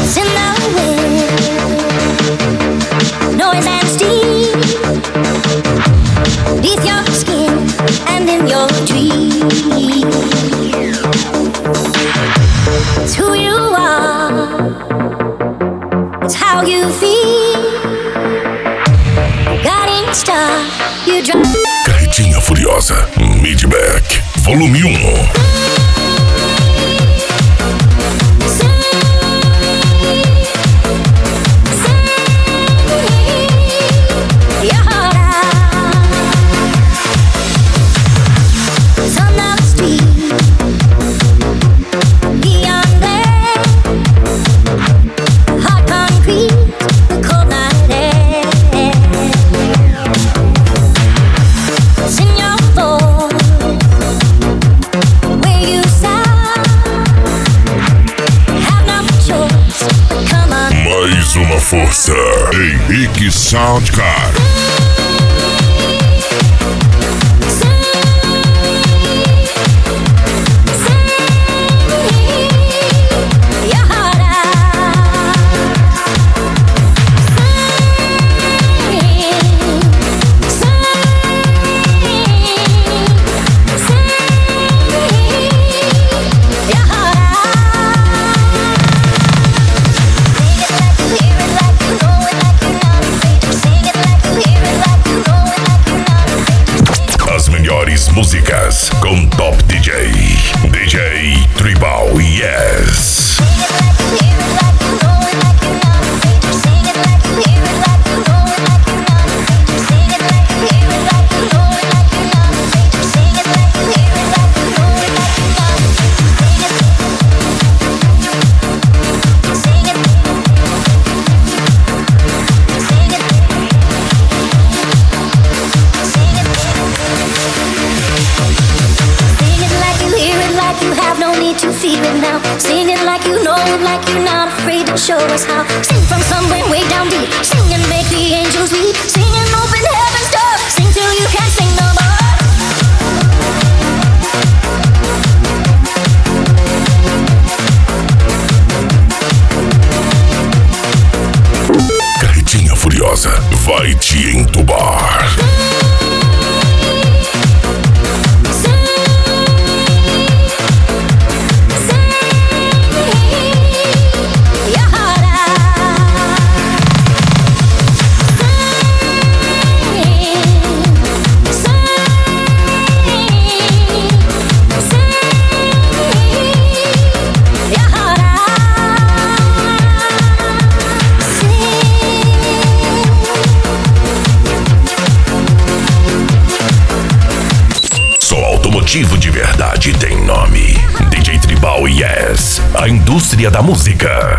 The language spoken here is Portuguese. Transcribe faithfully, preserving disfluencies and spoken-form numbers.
Carretinha Furiosa, Midback, volume um. Uma força, Henrique Soundcar. Músicas com Top D J, D J Tribal Yes. Sing it like you know it, like you're not afraid to show us how. Sing from somewhere way down deep. Sing and make the angels weep. Sing and open heaven's door. Sing till you can't sing no more. Carretinha Furiosa vai te entubar. Motivo de verdade tem nome. D J Tribal Yes, a indústria da música.